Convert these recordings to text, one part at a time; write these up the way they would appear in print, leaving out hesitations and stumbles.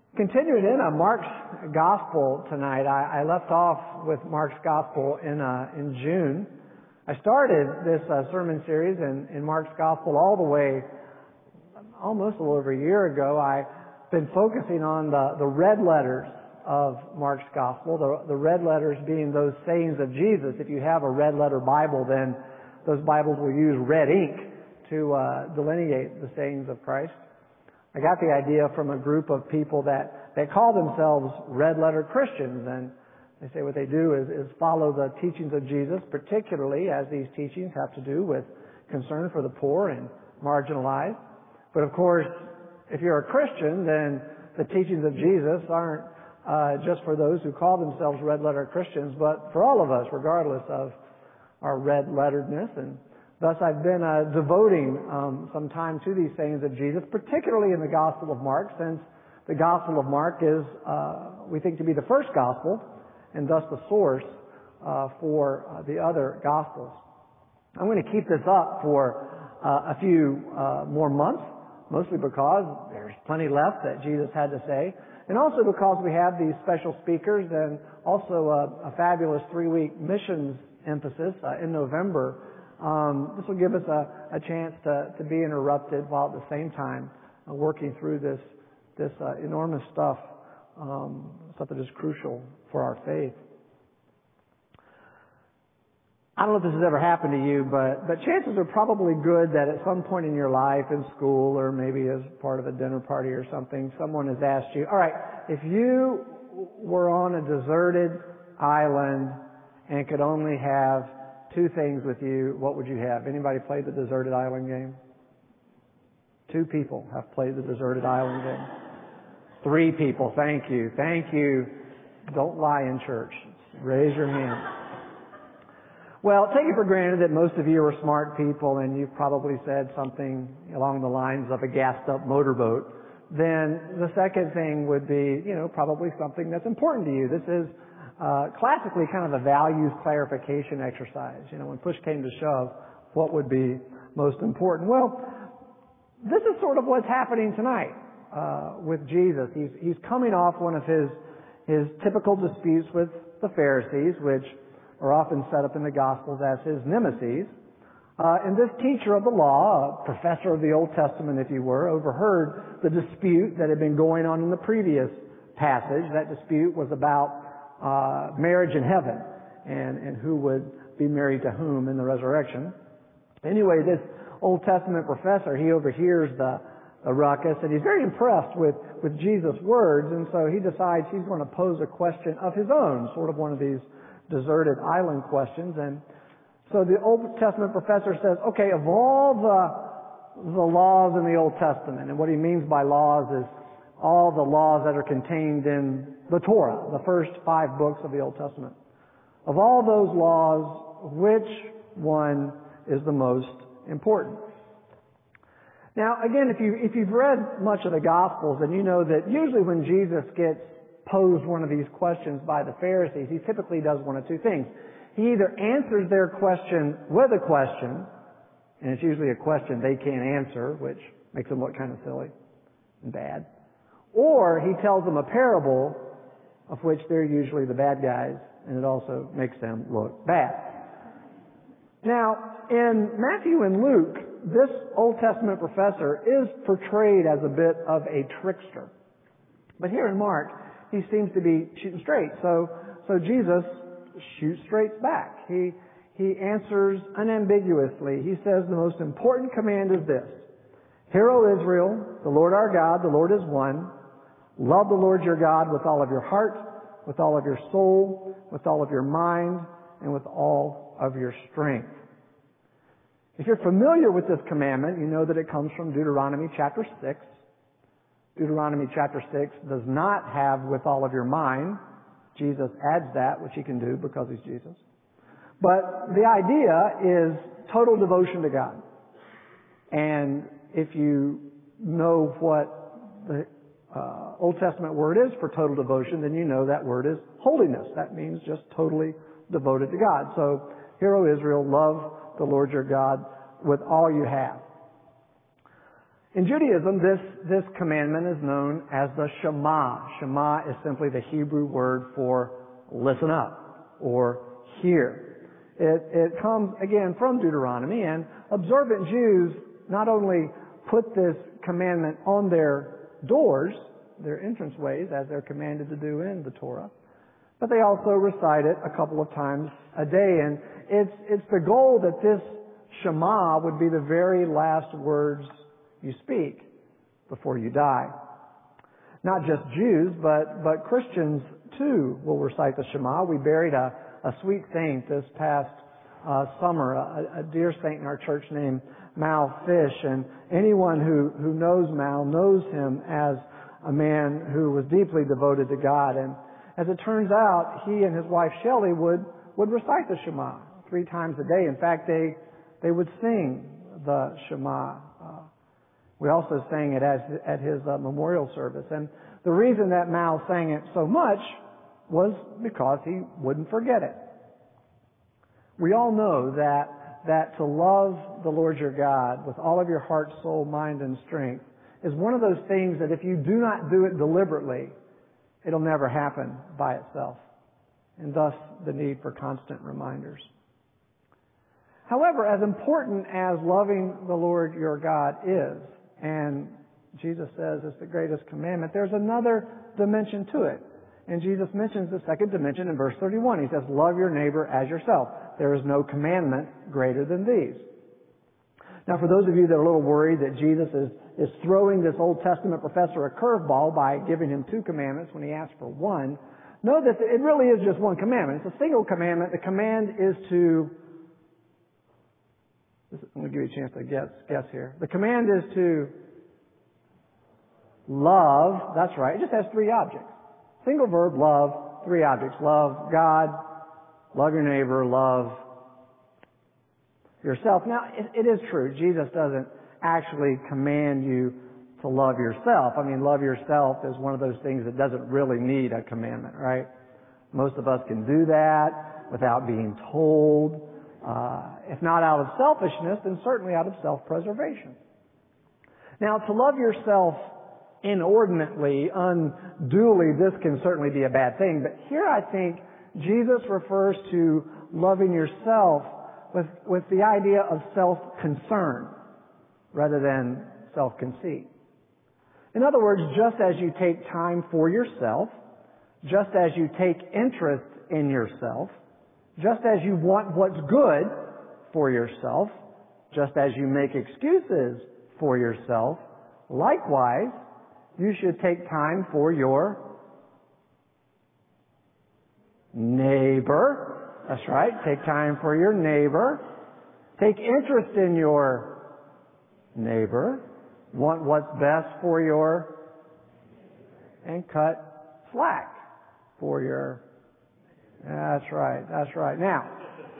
Continuing in Mark's Gospel tonight, I left off with Mark's Gospel in June. I started this sermon series in Mark's Gospel all the way, almost a little over a year ago. I've been focusing on the red letters of Mark's Gospel, the red letters being those sayings of Jesus. If you have a red letter Bible, then those Bibles will use red ink to delineate the sayings of Christ. I got the idea from a group of people that call themselves red letter Christians, and they say what they do is follow the teachings of Jesus, particularly as these teachings have to do with concern for the poor and marginalized. But of course, if you're a Christian, then the teachings of Jesus aren't just for those who call themselves red letter Christians, but for all of us, regardless of our red letteredness. And thus I've been devoting some time to these sayings of Jesus, particularly in the Gospel of Mark, since the Gospel of Mark is, we think, to be the first Gospel, and thus the source for the other Gospels. I'm going to keep this up for a few more months, mostly because there's plenty left that Jesus had to say, and also because we have these special speakers and also a fabulous 3-week missions emphasis in November. This will give us a chance to be interrupted while at the same time working through this enormous stuff that is crucial for our faith. I don't know if this has ever happened to you, but chances are probably good that at some point in your life, in school or maybe as part of a dinner party or something, someone has asked you, all right, if you were on a deserted island and could only have 2 things with you, what would you have? Anybody played the deserted island game? 2 people have played the deserted island game. 3 people. Thank you. Thank you. Don't lie in church. Raise your hand. Well, take it for granted that most of you are smart people and you've probably said something along the lines of a gassed up motorboat. Then the second thing would be, probably something that's important to you. This is classically kind of a values clarification exercise. When push came to shove, what would be most important? Well, this is sort of what's happening tonight with Jesus. He's coming off one of his typical disputes with the Pharisees, which are often set up in the Gospels as his nemesis. And this teacher of the law, a professor of the Old Testament, if you were, overheard the dispute that had been going on in the previous passage. That dispute was about marriage in heaven and who would be married to whom in the resurrection. Anyway, this Old Testament professor, he overhears the ruckus, and he's very impressed with Jesus' words, and so he decides he's going to pose a question of his own, sort of one of these deserted island questions. And so the Old Testament professor says, okay, of all the laws in the Old Testament, and what he means by laws is all the laws that are contained in the Torah, the first 5 books of the Old Testament. Of all those laws, which one is the most important? Now, again, if you've read much of the Gospels, then you know that usually when Jesus gets posed one of these questions by the Pharisees, he typically does one of 2 things. He either answers their question with a question, and it's usually a question they can't answer, which makes them look kind of silly and bad, or he tells them a parable of which they're usually the bad guys, and it also makes them look bad. Now, in Matthew and Luke, this Old Testament professor is portrayed as a bit of a trickster. But here in Mark, he seems to be shooting straight. So Jesus shoots straight back. He answers unambiguously. He says the most important command is this: Hear, O Israel, the Lord our God, the Lord is one. Love the Lord your God with all of your heart, with all of your soul, with all of your mind, and with all of your strength. If you're familiar with this commandment, you know that it comes from Deuteronomy chapter 6. Deuteronomy chapter 6 does not have with all of your mind. Jesus adds that, which he can do because he's Jesus. But the idea is total devotion to God. And if you know what the Old Testament word is for total devotion, then you know that word is holiness. That means just totally devoted to God. So, hear, O Israel, love the Lord your God with all you have. In Judaism, this commandment is known as the Shema. Shema is simply the Hebrew word for listen up or hear. It comes, again, from Deuteronomy, and observant Jews not only put this commandment on their doors, their entranceways, as they're commanded to do in the Torah, but they also recite it a couple of times a day. And it's the goal that this Shema would be the very last words you speak before you die. Not just Jews, but Christians too will recite the Shema. We buried a sweet saint this past summer, a dear saint in our church named Mal Fish, and anyone who knows Mal knows him as a man who was deeply devoted to God. And as it turns out, he and his wife Shelley would recite the Shema 3 times a day. In fact, they would sing the Shema. We also sang it at his memorial service. And the reason that Mal sang it so much was because he wouldn't forget it. We all know that to love the Lord your God with all of your heart, soul, mind, and strength is one of those things that if you do not do it deliberately, it'll never happen by itself. And thus the need for constant reminders. However, as important as loving the Lord your God is, and Jesus says it's the greatest commandment, there's another dimension to it. And Jesus mentions the second dimension in verse 31. He says, love your neighbor as yourself. There is no commandment greater than these. Now, for those of you that are a little worried that Jesus is throwing this Old Testament professor a curveball by giving him 2 commandments when he asked for 1, know that it really is just 1 commandment. It's a single commandment. The command is to... I'm going to give you a chance to guess here. The command is to love. That's right. It just has 3 objects. Single verb, love, 3 objects. Love God, love your neighbor, love yourself. Now, it is true. Jesus doesn't actually command you to love yourself. I mean, love yourself is one of those things that doesn't really need a commandment, right? Most of us can do that without being told. If not out of selfishness, then certainly out of self-preservation. Now, to love yourself inordinately, unduly, this can certainly be a bad thing. But here I think Jesus refers to loving yourself with the idea of self-concern rather than self-conceit. In other words, just as you take time for yourself, just as you take interest in yourself, just as you want what's good for yourself, just as you make excuses for yourself, likewise, you should take time for your neighbor. That's right. Take time for your neighbor. Take interest in your neighbor. Want what's best for your... and cut slack for your... That's right. That's right. Now,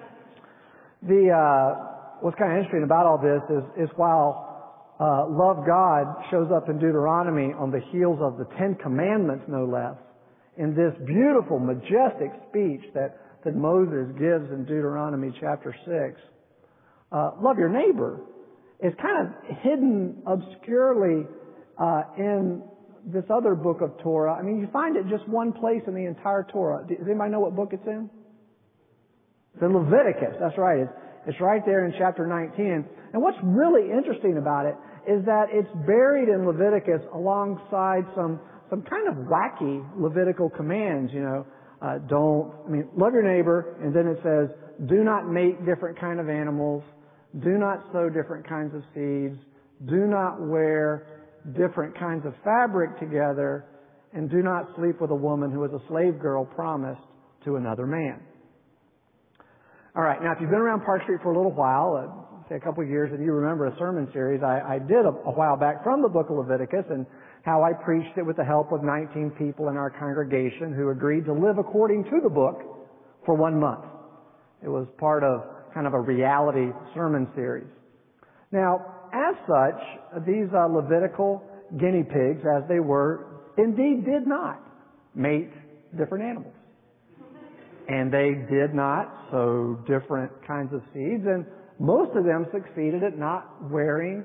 what's kind of interesting about all this is while love God shows up in Deuteronomy on the heels of the 10 Commandments, no less, in this beautiful, majestic speech that Moses gives in Deuteronomy chapter 6, love your neighbor is kind of hidden obscurely in this other book of Torah. I mean, you find it just one place in the entire Torah. Does anybody know what book it's in? It's in Leviticus. That's right. It's right there in chapter 19. And what's really interesting about it is that it's buried in Leviticus alongside some kind of wacky Levitical commands, love your neighbor, and then it says, do not mate different kind of animals, do not sow different kinds of seeds, do not wear different kinds of fabric together, and do not sleep with a woman who is a slave girl promised to another man. All right, now if you've been around Park Street for a little while, say a couple of years, and you remember a sermon series I did a while back from the book of Leviticus, and how I preached it with the help of 19 people in our congregation who agreed to live according to the book for 1 month. It was part of kind of a reality sermon series. Now, as such, these Levitical guinea pigs, as they were, indeed did not mate different animals. And they did not sow different kinds of seeds, and most of them succeeded at not wearing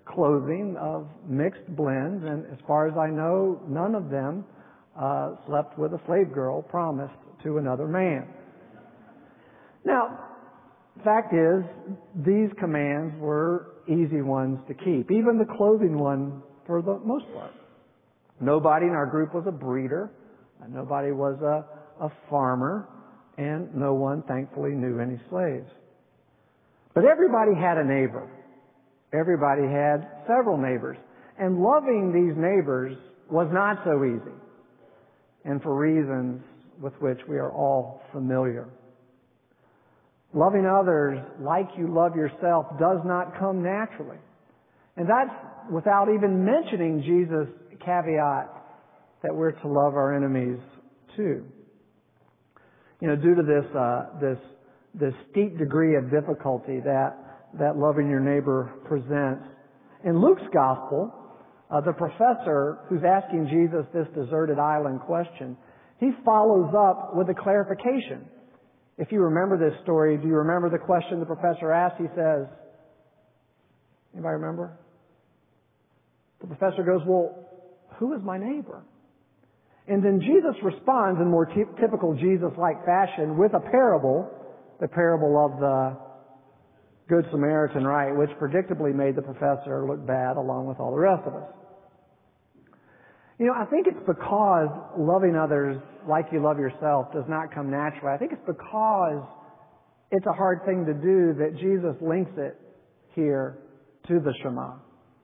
clothing of mixed blends, and as far as I know, none of them slept with a slave girl promised to another man. Now, fact is, these commands were easy ones to keep, even the clothing one for the most part. Nobody in our group was a breeder, nobody was a farmer, and no one, thankfully, knew any slaves. But everybody had a neighbor. Everybody had several neighbors. And loving these neighbors was not so easy, and for reasons with which we are all familiar. Loving others like you love yourself does not come naturally. And that's without even mentioning Jesus' caveat that we're to love our enemies too. You know, due to this steep degree of difficulty that loving your neighbor presents. In Luke's gospel, the professor who's asking Jesus this deserted island question, he follows up with a clarification. If you remember this story, do you remember the question the professor asked? He says, anybody remember? The professor goes, well, who is my neighbor? And then Jesus responds in more typical Jesus-like fashion with a parable, the parable of the Good Samaritan, right, which predictably made the professor look bad along with all the rest of us. You know, I think it's because loving others like you love yourself does not come naturally. I think it's because it's a hard thing to do that Jesus links it here to the Shema.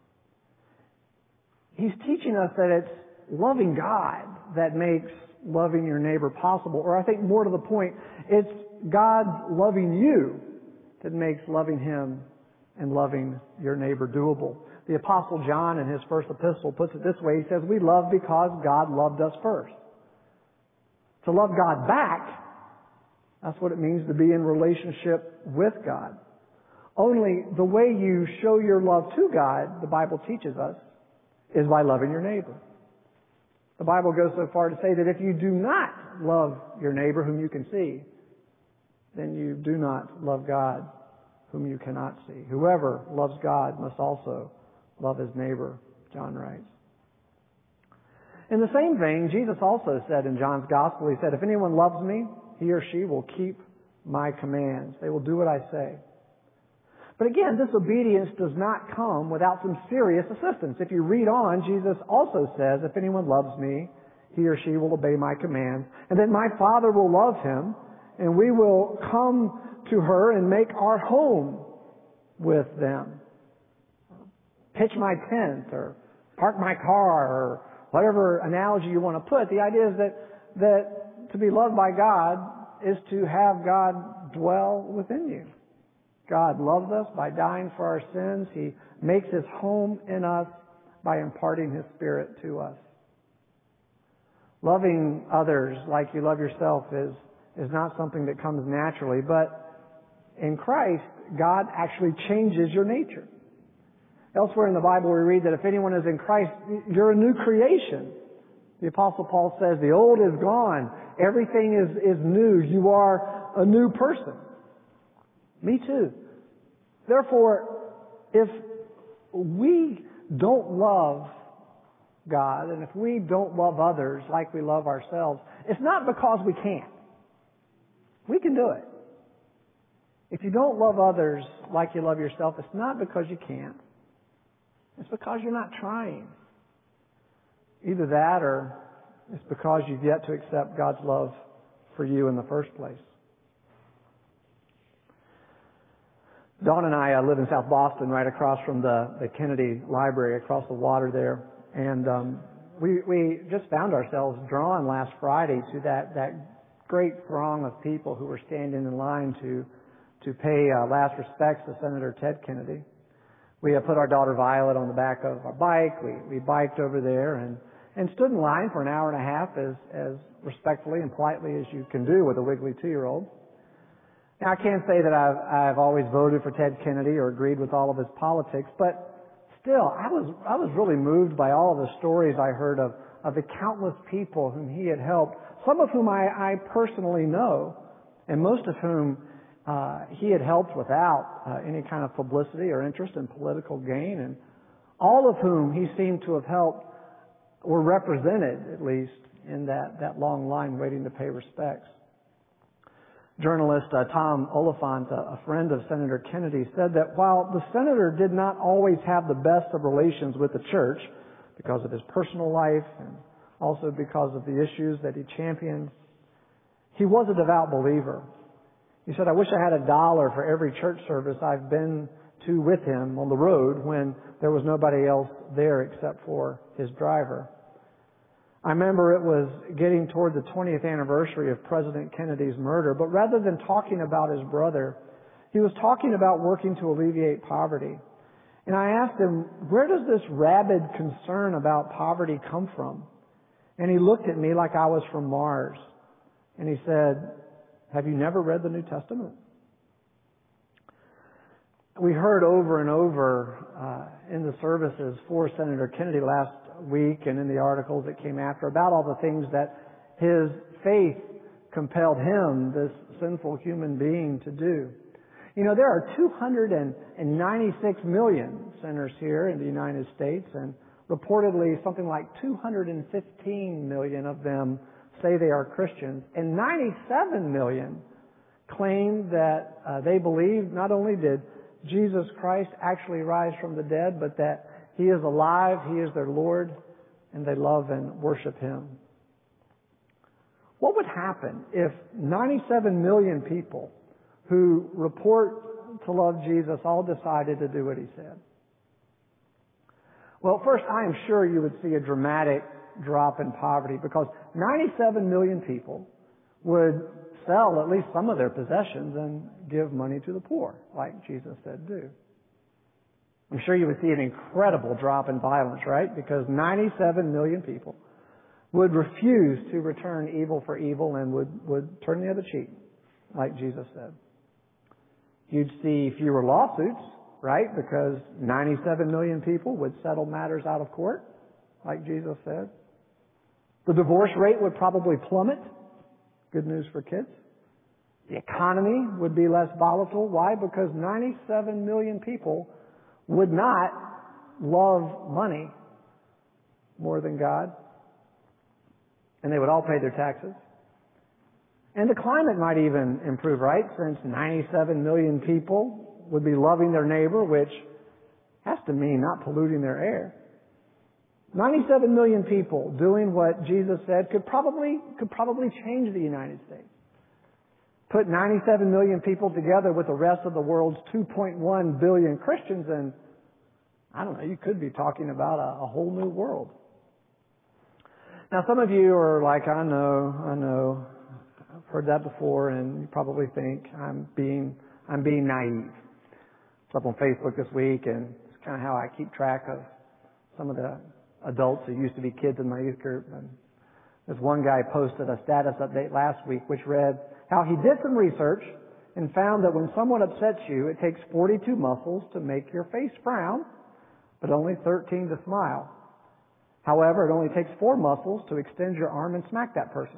He's teaching us that it's loving God that makes loving your neighbor possible. Or I think more to the point, it's God loving you that makes loving Him and loving your neighbor doable. The Apostle John in his first epistle puts it this way. He says, we love because God loved us first. To love God back, that's what it means to be in relationship with God. Only the way you show your love to God, the Bible teaches us, is by loving your neighbor. The Bible goes so far to say that if you do not love your neighbor whom you can see, then you do not love God whom you cannot see. Whoever loves God must also love his neighbor, John writes. In the same vein, Jesus also said in John's Gospel, He said, if anyone loves me, he or she will keep my commands. They will do what I say. But again, this obedience does not come without some serious assistance. If you read on, Jesus also says, if anyone loves me, he or she will obey my commands, and then my Father will love him, and we will come to her and make our home with them. Pitch my tent, or park my car, or whatever analogy you want to put. The idea is that to be loved by God is to have God dwell within you. God loves us by dying for our sins. He makes His home in us by imparting His Spirit to us. Loving others like you love yourself is not something that comes naturally, but in Christ, God actually changes your nature. Elsewhere in the Bible we read that if anyone is in Christ, you're a new creation. The Apostle Paul says, the old is gone. Everything is new. You are a new person. Me too. Therefore, if we don't love God and if we don't love others like we love ourselves, it's not because we can't. We can do it. If you don't love others like you love yourself, it's not because you can't. It's because you're not trying. Either that or it's because you've yet to accept God's love for you in the first place. Dawn and I live in South Boston, right across from the Kennedy Library, across the water there. And we just found ourselves drawn last Friday to that great throng of people who were standing in line to pay last respects to Senator Ted Kennedy. We put our daughter Violet on the back of our bike. We biked over there and stood in line for an hour and a half as respectfully and politely as you can do with a wiggly 2-year-old. Now, I can't say that I've always voted for Ted Kennedy or agreed with all of his politics, but still, I was really moved by all of the stories I heard of the countless people whom he had helped, some of whom I personally know, and most of whom he had helped without any kind of publicity or interest in political gain. And all of whom he seemed to have helped were represented, at least, in that long line waiting to pay respects. Journalist Tom Oliphant, a friend of Senator Kennedy, said that while the senator did not always have the best of relations with the church because of his personal life and also because of the issues that he championed, he was a devout believer. He said, "I wish I had $1 for every church service I've been to with him on the road when there was nobody else there except for his driver." I remember it was getting toward the 20th anniversary of President Kennedy's murder, but rather than talking about his brother, he was talking about working to alleviate poverty. And I asked him, "Where does this rabid concern about poverty come from?" And he looked at me like I was from Mars. And he said, "Have you never read the New Testament?" We heard over and over in the services for Senator Kennedy last week and in the articles that came after about all the things that his faith compelled him, this sinful human being, to do. You know, there are 296 million sinners here in the United States, and reportedly something like 215 million of them say they are Christians, and 97 million claim that they believe not only did Jesus Christ actually rise from the dead, but that He is alive, He is their Lord, and they love and worship Him. What would happen if 97 million people who report to love Jesus all decided to do what He said? Well, first, I am sure you would see a dramatic drop in poverty because 97 million people would sell at least some of their possessions and give money to the poor, like Jesus said do. I'm sure you would see an incredible drop in violence, right? Because 97 million people would refuse to return evil for evil and would turn the other cheek, like Jesus said. You'd see fewer lawsuits, right? Because 97 million people would settle matters out of court, like Jesus said. The divorce rate would probably plummet. Good news for kids. The economy would be less volatile. Why? Because 97 million people would not love money more than God. And they would all pay their taxes. And the climate might even improve, right? Since 97 million people would be loving their neighbor, which has to mean not polluting their air. 97 million people doing what Jesus said could probably change the United States. Put 97 million people together with the rest of the world's 2.1 billion Christians, and I don't know, you could be talking about a whole new world. Now, some of you are like, I know, I've heard that before, and you probably think I'm being naive. It's up on Facebook this week, and it's kind of how I keep track of some of the adults who used to be kids in my youth group. And this one guy posted a status update last week which read how he did some research and found that when someone upsets you, it takes 42 muscles to make your face frown, but only 13 to smile. However, it only takes 4 muscles to extend your arm and smack that person.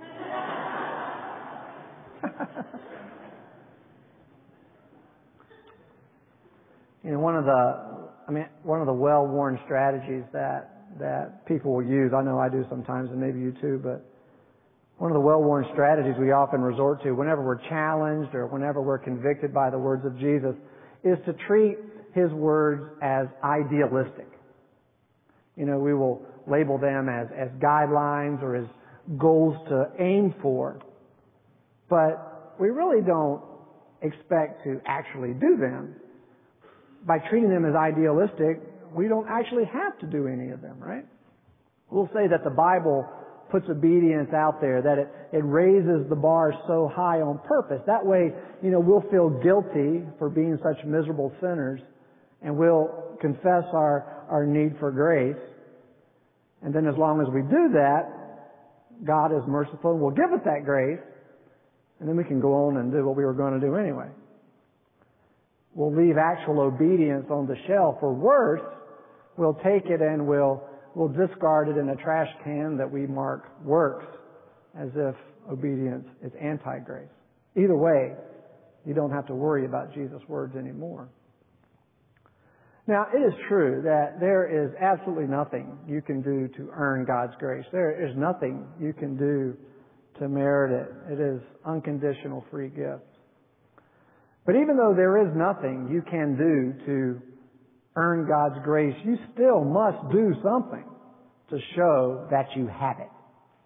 You know, one of the well-worn strategies that people will use, I know I do sometimes, and maybe you too, but one of the well-worn strategies we often resort to whenever we're challenged or whenever we're convicted by the words of Jesus is to treat His words as idealistic. You know, we will label them as guidelines or as goals to aim for, but we really don't expect to actually do them. By treating them as idealistic, we don't actually have to do any of them, right? We'll say that the Bible puts obedience out there, that it raises the bar so high on purpose. That way, you know, we'll feel guilty for being such miserable sinners, and we'll confess our need for grace. And then as long as we do that, God is merciful and will give us that grace, and then we can go on and do what we were going to do anyway. We'll leave actual obedience on the shelf, or worse, we'll take it and we'll discard it in a trash can that we mark works, as if obedience is anti-grace. Either way, you don't have to worry about Jesus' words anymore. Now, it is true that there is absolutely nothing you can do to earn God's grace. There is nothing you can do to merit it. It is unconditional free gift. But even though there is nothing you can do to earn God's grace, you still must do something to show that you have it.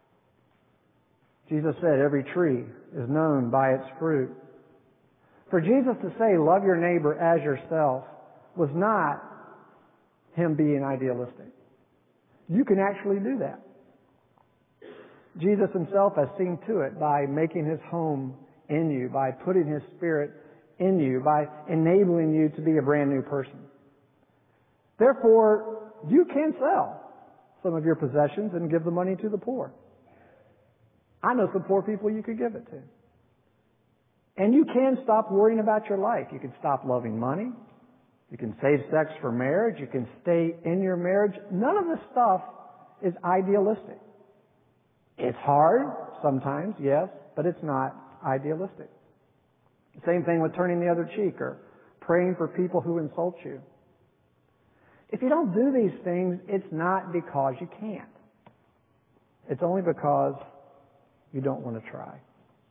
Jesus said every tree is known by its fruit. For Jesus to say, love your neighbor as yourself, was not Him being idealistic. You can actually do that. Jesus Himself has seen to it by making His home in you, by putting His Spirit in you, by enabling you to be a brand new person. Therefore, you can sell some of your possessions and give the money to the poor. I know some poor people you could give it to. And you can stop worrying about your life. You can stop loving money. You can save sex for marriage. You can stay in your marriage. None of this stuff is idealistic. It's hard sometimes, yes, but it's not idealistic. Same thing with turning the other cheek or praying for people who insult you. If you don't do these things, it's not because you can't. It's only because you don't want to try.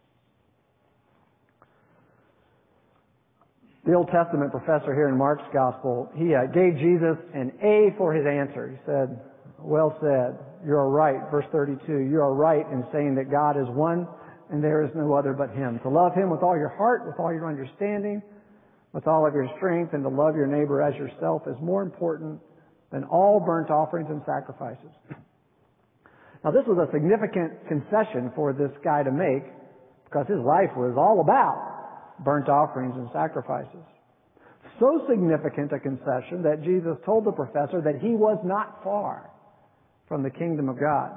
The Old Testament professor here in Mark's Gospel, he gave Jesus an A for his answer. He said, well said, you are right. Verse 32, you are right in saying that God is one and there is no other but Him. To love Him with all your heart, with all your understanding, with all of your strength, and to love your neighbor as yourself is more important than all burnt offerings and sacrifices. Now, this was a significant concession for this guy to make because his life was all about burnt offerings and sacrifices. So significant a concession that Jesus told the professor that he was not far from the kingdom of God.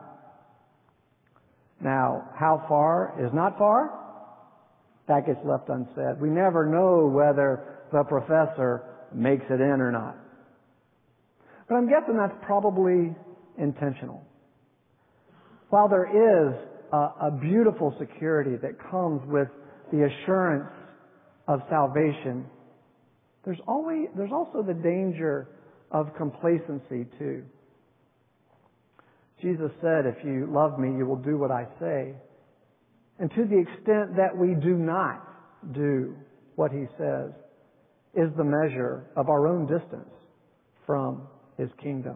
Now, how far is not far? That gets left unsaid. We never know whether the professor makes it in or not. But I'm guessing that's probably intentional. While there is a beautiful security that comes with the assurance of salvation, there's also the danger of complacency too. Jesus said, if you love me, you will do what I say. And to the extent that we do not do what He says is the measure of our own distance from His kingdom.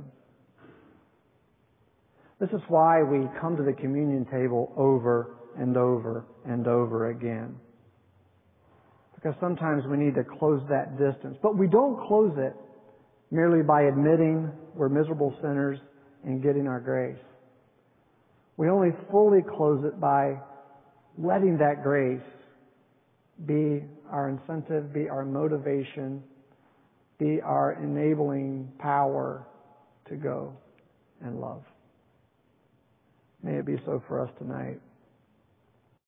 This is why we come to the communion table over and over and over again. Because sometimes we need to close that distance. But we don't close it merely by admitting we're miserable sinners and getting our grace. We only fully close it by letting that grace be our incentive, be our motivation, be our enabling power to go and love. May it be so for us tonight.